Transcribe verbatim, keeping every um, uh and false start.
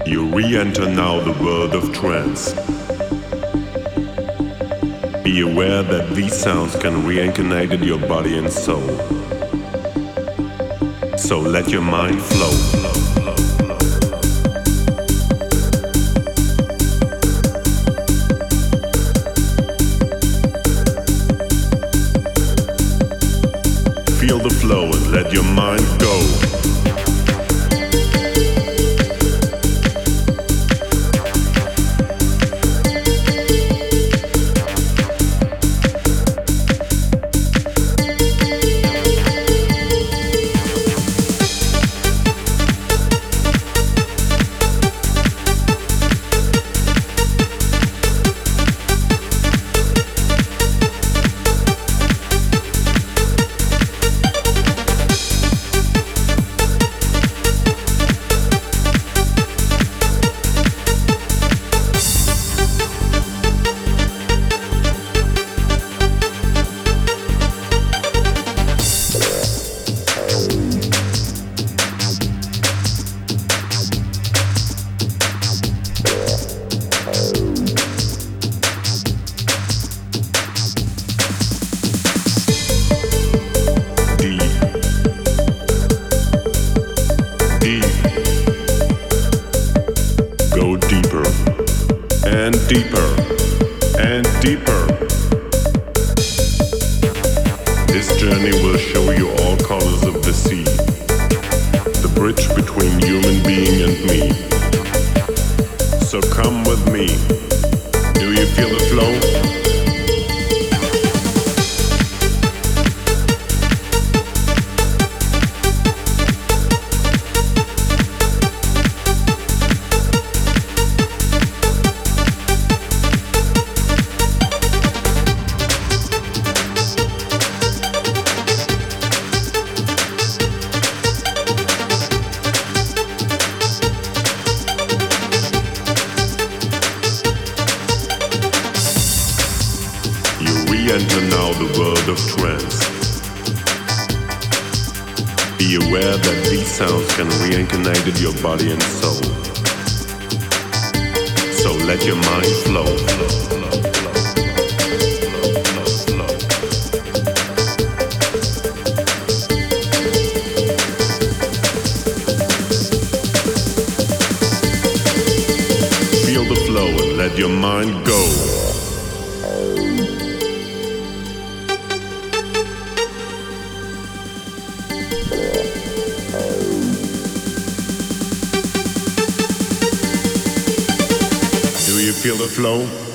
You re-enter now the world of trance. Be aware that these sounds can reincarnate in your body and soul. So let your mind flow. Feel the flow and let your mind go. Go deeper and deeper and deeper. This journey will show you all colors of the sea, the bridge between human being and me. So come with me. Do you feel the flow? Re-enter now the world of trance. Be aware that these sounds can reincarnate in your body and soul. So let your mind flow. Feel the flow and let your mind go. Do you feel the flow?